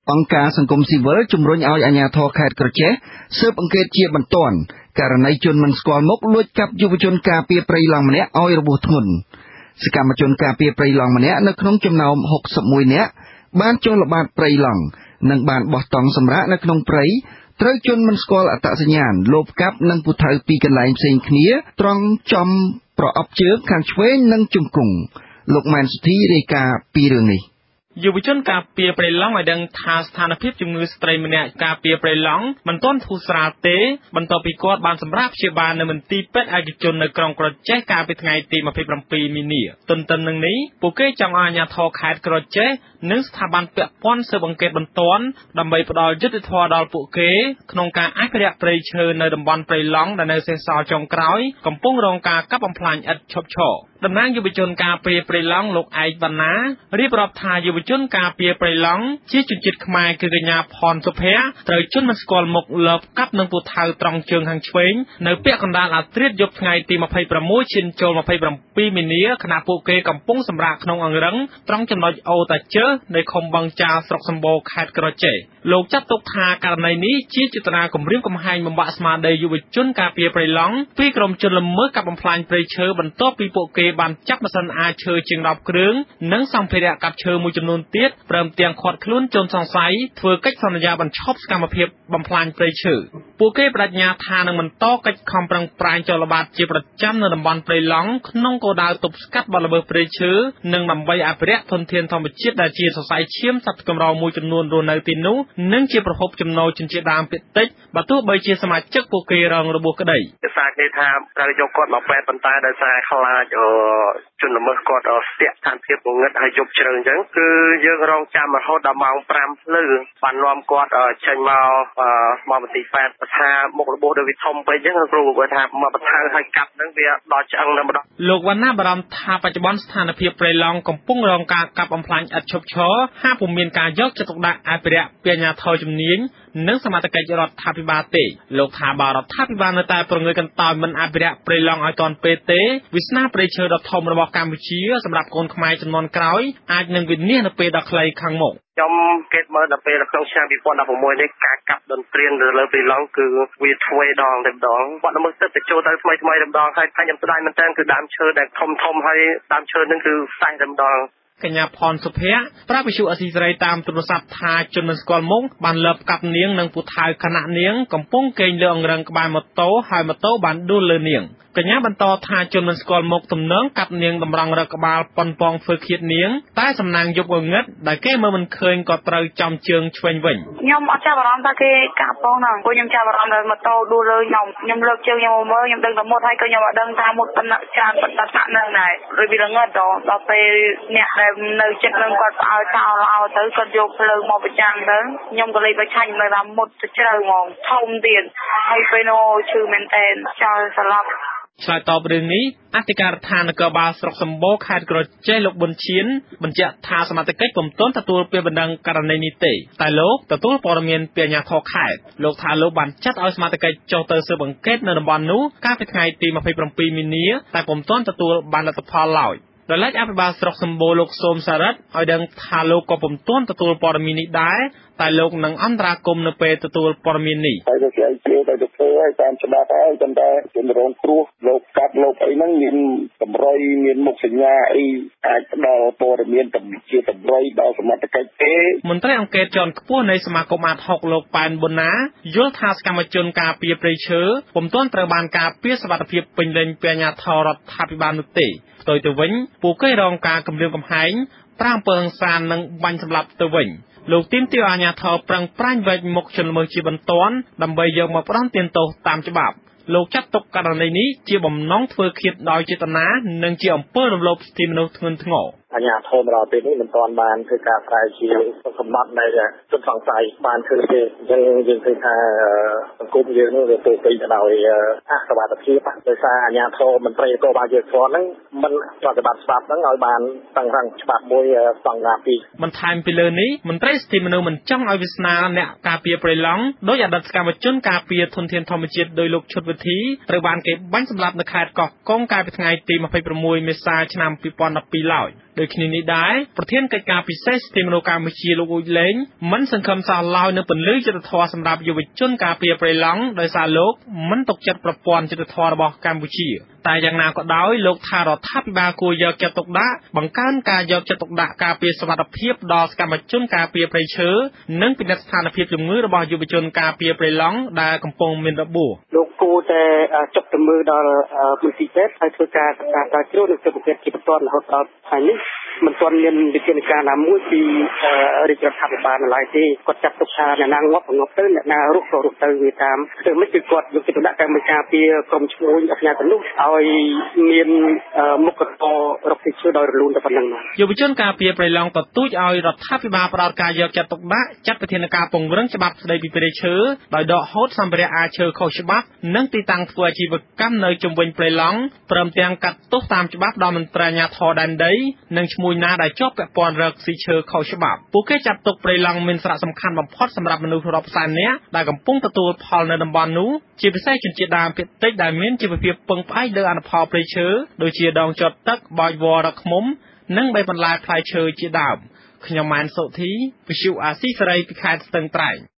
អង្គការសង្គមស៊ីវិលជំរុញឲ្យអាជ្ញាធរខេត្តក្រចេះស៊ើបអង្កេតជាបន្ទាន់ករណីជនមិនស្គាល់មុខលួចកាប់យុវជនការពារព្រៃឡង់ម្នាក់ឲ្យរបួសធ្ងន់សកម្មជនការពារព្រៃឡង់ម្នាក់នៅក្នុងចំណោម61នាក់បានចុះល្បាតព្រៃឡង់និងបានបោះតង់សម្រាកនៅក្នុងព្រៃត្រូវជនមិនស្គាល់អត្តសញ្ញាណលបកាប់និងពូថៅពីកន្លែងផ្សេងគ្នាត្រង់ចំប្រអប់ជើងខាងឆ្វេងនិងជង្គង់លោកម៉ែនសុធីរាយការណ៍ពីរឿងនេះយុវជនការពារព្រៃឡង់ឲ្យដឹងថាស្ថានភាពជំងឺស្ត្រីម្នាក់ការពារព្រៃឡង់មិនទាន់ធូរស្រាលទេបន្ទាប់ពីគាត់បានសម្រាប់ព្យាបាលនៅមន្ទីរពេទ្យឯកជននៅក្រុងក្រចេះកាលពីថ្ងៃទី27មីនាទន្ទឹមនឹងនេះពួកគេចង់ឲ្យអាជ្ញាធរខេត្តក្រចេះនិងស្ថាប័នពាក់ព័ន្ធស៊ើបអង្កេតបន្ទាន់ដើម្បីផ្ដល់យុត្តិធម៌ដល់ពួកគេក្នុងការអភិរក្សព្រៃឈើនៅតំបន់ព្រៃឡង់ដែលនៅសេសសល់ចុងក្រោយកំពុងរងការកាប់បំផ្លាញឥតឈប់ឈរតំណាងយុវជនការពារព្រៃឡង់លោកឯកវណ្ណារៀបរាប់ថាយុវជនការពារព្រៃឡង់ជាជនជាតិខ្មែរគឺកញ្ញាផនសុភ័ក្រត្រូវជនមិនស្គាល់មុខលបកាប់នឹងពូថៅត្រង់ជើងខាងឆ្វេងនៅពាក់កណ្ដាលអាធ្រាត្រយប់ថ្ងៃទី26ឈានចូល27មីនាខណៈពួកគេកំពុងសម្រាកក្នុងអង្រឹងត្រង់ចំណុចអូតាជើនៃឃុំបឹងចាស្រុកសម្បូរខេត្តក្រចេះលោកចាត់ទុកថាករណីនេះជាចេតនាគំរាមកំហែងបំបាក់ស្មារតីយុវជនការពារព្រៃឡង់ពីក្រុមជនល្មើសកាប់បំផ្លាញព្រៃឈើបន្ទាប់ពីពួកគេបានចាប់ម៉ាស៊ីនអាឈើជាង10គ្រឿងនិងសម្ភារៈកាប់ឈើមួយចំនួនទៀតព្រមទាំងឃាត់ខ្លួនជនសង្ស័យធ្វើកិច្ចសន្យាបញ្ឈប់សកម្មភាពបំផ្លាញព្រៃឈើពួកគេបដិញ្ញាថានឹងបន្តកិច្ចខំប្រឹងប្រែងចលនាជាប្រចាំនៅតំបន់ព្រៃឡង់ក្នុងគោលដៅទប់ស្កាត់បទល្មើសព្រៃឈើនិងដើម្បីអភិរក្សធនធានធម្មជាតិដែលជាសរសៃឈាមសត្វកម្រមួយចំនួនរស់នៅទីនោះនិងជាប្រភពចំណូលជនជាតិដើមភាគតិចបើទោះបីជាសមាជិកពួកគេរងរបួសក្តីភាសាគ្នាថាត្រូវយកគាត់មកពេទ្យប៉ុន្តែដោយសារខ្លាចជនល្មើសគាត់ស្ទាក់ស្ថានភាពងងឹតហើយយប់ជ្រៅអញ្ចឹងគឺយើងរងចាំរហូតដល់ម៉ោង5ភ្លឺបាននាំគាត់ចេញមកមន្ទីរពេទ្យថាមុខរបួសដូចវាធំពេកអញ្ចឹងគ្រូគាត់ថាមកបន្ថើឲ្យកាប់ហ្នឹងវាដល់ឆ្អឹងតែម្ដងលោកវណ្ណាបារម្ភថាបច្ចុប្បន្នស្ថានភាពព្រៃឡង់កំពុងរងការកាប់បំផ្លាញឥតឈប់ឈរហាក់ពុំមានការយកចិត្តទុកដាក់អភិរក្សពីអាជ្ញាធរជំនាញនិងសមត្ថកិច្ចរដ្ឋាភិបាលទេលោកថាបើរដ្ឋាភិបាលនៅតែប្រងើយកន្តើយមិនអភិរក្សព្រៃឡង់ឲ្យទាន់ពេលទេវាសនាព្រៃឈើដ៏ធំរបស់កម្ពុជាសម្រាប់កូនខ្មែរជំនាន់ក្រោយអាចនឹងវិនាសនៅពេលដ៏ខ្លីខាងមុខខ្ញុំគេមើលដល់ពេលក្នុងឆ្នាំ2016នេះការកាប់ដុនព្រានទៅលើព្រៃឡង់គឺវាទ្វេដងតែម្ដងបាត់ល្មើសទឹកទៅចូលទៅថ្មីតែម្ដងហើយខ្ញុំស្ដាយមែនតើគឺដើមឈើដែលធំហើយដើមឈើនឹងគឺផ្សេងតែម្ដងកញ្ញាផនសុភ័ក្រប្រាប់វិទ្យុអស៊ីសេរីតាមទូរស័ព្ទថាជនមិនស្គាល់មុខបានលបកាប់នាងនិងពូថៅខណៈនាងកំពុងគេងលើអង្រឹងក្បែរម៉ូតូហើយម៉ូតូបានដួលលើនាងកញ្ញាបន្តថាជនមិនស្គាល់មុខទំនងកាប់នាងតម្រង់រកក្បាលប៉ុនប៉ងធ្វើឃាតនាងតែសំណាងយប់ងងឹតដែលគេមើលមិនឃើញក៏ត្រូវចំជើងឆ្វេងវិញខ្ញុំអត់ចាប់អារម្មណ៍ថាគេកាប់ផងណាព្រោះខ្ញុំចាប់អារម្មណ៍ថាម៉ូតូដួលលើខ្ញុំលើកជើងខ្ញុំមើលខ្ញុំដឹងតែមុតហើយក៏ខ្ញុំអត់ដឹងថាមុតប៉ុណ្ណាច្រើនប៉ុណ្ណាថានឹងដែរដូចវាងងឹតដល់ពេលអ្នកដែលនៅចិត្តនឹងគាត់ឲ្យចោលទៅគាត់យកភ្លើងមកប្រចាំទៅខ្ញុំក៏លេបបិឆាញ់នៅតាមមុតទៅជ្រៅហ្មងធំទៀតហើយពេលនោះឈឺមែនតែនចោលស្លាប់ឆ្លើយតបរឿងនេះអធិការដ្ឋាននគរបាលស្រុកសម្បូរខេត្តក្រចេះលោកប៊ុនឈៀនបញ្ជាក់ថាសមត្ថកិច្ចពុំទាន់ទទួលពាក្យបណ្ដឹងករណីនេះទេតែលោកទទួលព័ត៌មានពីអាជ្ញាធរខេត្តលោកថាលោកបានចាត់ឲ្យសមត្ថកិច្ចចុះទៅស៊ើបអង្កេតនៅតំបន់នោះកាលពីថ្ងៃទី27មីនាតែពុំទាន់ទទួលបានលទ្ធផលឡើយដោយឡែកអភិបាលស្រុកសម្បូរលោកសូមសារ៉ាត់ឲ្យដឹងថាលោកក៏ពុំទាន់ទទួលព័ត៌មាននេះដែរតែលោកនឹងអន្តរាគមន៍នៅពេលទទួលព័ត៌មាននេះហើយគេឲ្យជួយទៅធ្វើឲ្យតាមច្បាប់ហើយប៉ុន្តែជំរងគ្រោះលោកកាត់លោកអីហ្នឹងមានកម្រៃមានមុខសញ្ញាអីអាចផ្ដល់ព័ត៌មានជាតម្រុយដល់សមត្ថកិច្ចទេមន្ត្រីអង្គការជាន់ខ្ពស់នៃសមាគមអាត6លោកប៉ែនប៊ុនណាយល់ថាសកម្មជនការពារព្រៃឈើពុំទាន់ត្រូវបានការពារសុវត្ថិភាពពេញលេញពីអាជ្ញាធររដ្ឋាភិបាលនោះទេផ្ទុយទៅវិញពួកគេរងការគំរាមកំហែងប្រាំអំពើហិង្សានិងបាញ់សម្លាប់ទៅវិញលោកទាមទារអាជ្ញាធរប្រឹងប្រែងវែកមុខជនល្មើសជាបន្ទាន់ដើម្បីយកមកផ្ដន្ទាទោសតាមច្បាប់លោកចាត់ទុកករណីនេះជាបំណងធ្វើឃាតដោយចេតនានិងជាអំពើរំលោភសិទ្ធិមនុស្សធ្ងន់ធ្ងរអាជ្ញាធរមកដល់ពេលនេះមិនទាន់បានធ្វើការស្រាវជ្រាវសម្បត្តិនៃជនសង្ស័យបានធ្វើទេអញ្ចឹងយើងឃើញថាសង្គមយើងនោះវាពោពេញទៅដោយអសវត្ថិភាពដោយសារអាជ្ញាធរមន្ត្រីនគរបាលយើងស្គាល់ហ្នឹងមិនប្រតិបត្តិច្បាប់ហ្នឹងឲ្យបានតឹងរ៉ឹងច្បាប់មួយស្តង់ដារ2 បន្ថែមពីលើនេះមន្ត្រីសិទ្ធិមនុស្សមិនចង់ឲ្យវាសនាអ្នកការពារព្រៃឡង់ដោយអតីតសកម្មជនការពារធនធានធម្មជាតិដោយលោកឈុតវិធីត្រូវបានគេបាញ់សម្លាប់នៅខេត្តកោះកុងកាលពីថ្ងៃទី26មេសាឆ្នាំ2012ឡើយដោយគ្នានេះដែរប្រធានកិច្ចការពិសេសទីមនោកម្ពុជាលោកអ៊ុយលេងមិនសង្ឃឹមសោះឡើយនៅពន្លឺយុត្តិធម៌សម្រាប់យុវជនការពារព្រៃឡង់ដោយសារលោកមិនទុកចិត្តប្រព័ន្ធយុត្តិធម៌របស់កម្ពុជាតែយ៉ាងណាក៏ដោយលោកថារដ្ឋាភិបាលគួរយកចិត្តទុកដាក់បង្កើនការយកចិត្តទុកដាក់ការពារសុវត្ថិភាពដល់សកម្មជនការពារព្រៃឈើនិងពិនិត្យស្ថានភាពជំងឺរបស់យុវជនការពារព្រៃឡង់ដែលកំពុងមានរបួសលោកគួរតែចុះទៅមើលដល់មន្ទីរពេទ្យហើយធ្វើការស្រាវជ្រាវនិងធ្វើពិធីជាបន្តរហូតដល់ថ្ងៃនេះមិនទាន់មានវិធានការណាមួយពីរាជរដ្ឋាភិបាលនៅឡើយទេគាត់ចាត់ទុកថាអ្នកណាងាប់ទៅអ្នកណារស់ក៏រស់ទៅវាតាមធ្វើមិនគឺគាត់យកចិត្តទុកដាក់កម្មការពារក្រុមឈ្មួញអញ្ញាទាំងនោះឲ្យមានមុខរបររកស៊ីឈើដោយរលូនតែប៉ុណ្្នឹងយុវជនការពារព្រៃឡង់ទទូចឲ្យរដ្ឋាភិបាលផ្តល់ការយកចិត្តទុកដាក់ចាត់វិធានការពង្រឹងច្បាប់ស្តីពីព្រៃឈើដោយដកហូតសម្ភារៈអាឈើខុសច្បាប់និងទីតាំងធ្វើអាជីវកម្មនៅជុំវិញព្រៃឡង់ព្រមទាំងកាត់ទោសតាមច្បាប់ដល់មន្ត្រីអាជ្ញាធរដែនដីនិងឈ្មួញណាដែលជាប់ពាក់ព័ន្ធរកស៊ីឈើខុសច្បាប់ពួកគេចាត់ទុកព្រៃឡង់មានសារៈសំខាន់បំផុតសម្រាប់មនុស្សរាប់សែននាក់ដែលកំពុងទទួលផលនៅតំបន់នោះជាពិសេសជនជាតិដើមភាគតិចដែលមានជីវភាពពឹងផ្អែកលើអនុផលព្រៃឈើដូចជាដងចតទឹកបោចវល្លិរកឃ្មុំនិងបីបន្លែផ្លែឈើជាដើមខ្ញុំម៉ែនសុធីវិទ្យុអាស៊ីសេរីពីខេត្តស្ទឹងត្រែង